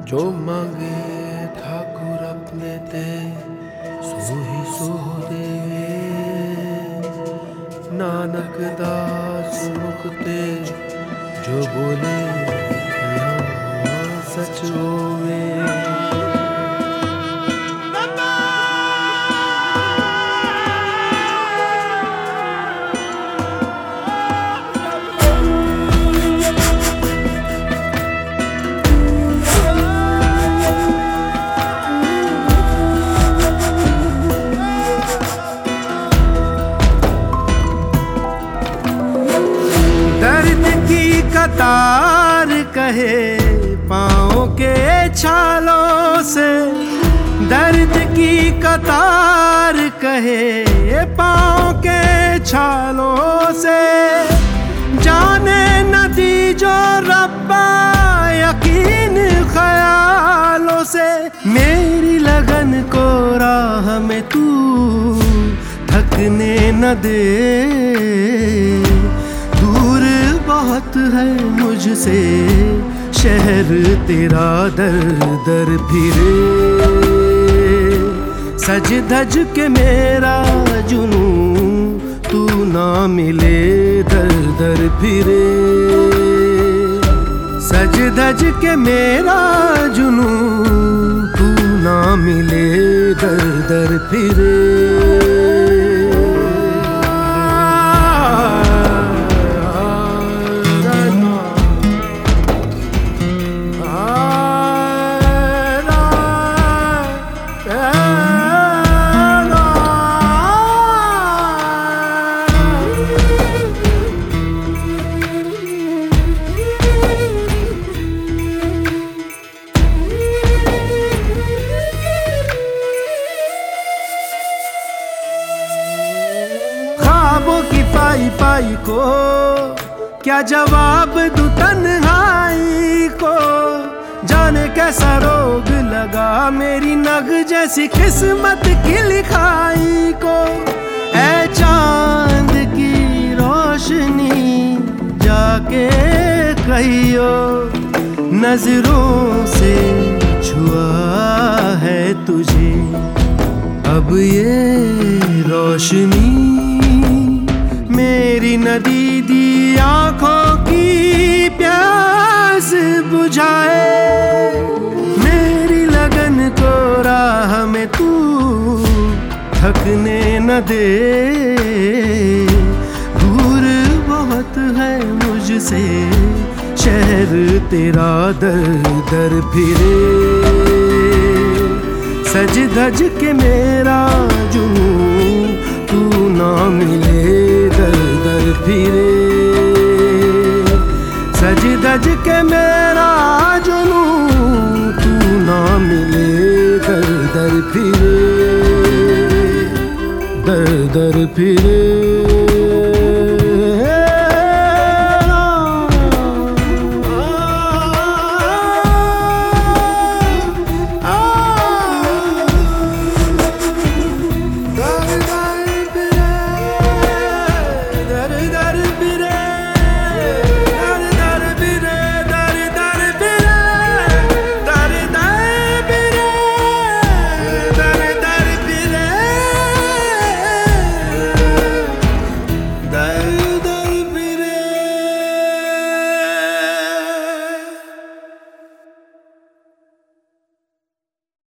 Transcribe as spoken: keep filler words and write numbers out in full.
जो मांगे ठाकुर अपने ते सो ही सो देवे। नानक दास मुख ते जो बोले सच होवे। दर्द की कतार कहे पाँव के छालों से, दर्द की कतार कहे पाँव के छालों से। जाने नदी जो रब्बा यकीन ख्यालों से। मेरी लगन को राह में तू थकने न दे। दूर बहुत है मुझसे शहर तेरा, दर दर फिरे। सज धज के मेरा जुनू तू ना मिले, दर दर फिरे। सज धज के मेरा जुनू तू ना मिले, दर दर फिरे। ख्वाबों की पाई पाई को क्या जवाब दूं तन्हाई को। जाने कैसा रोग लगा मेरी नग जैसी किस्मत की लिखाई को। ऐ चांद की रोशनी जाके कहियो, नजरों से छुआ है तुझे अब ये रोशनी। मेरी नदी दी आँखों की प्यास बुझाए। मेरी लगन को राह में तू थकने न दे। दूर बहुत है मुझसे शहर तेरा, दर दर फिरे। सज धज के मेरा जुनू तू ना मिले, दर दर फिरे। सज धज के मेरा जुनू तू ना मिले, दर दर फिरे, दर दर फिरे।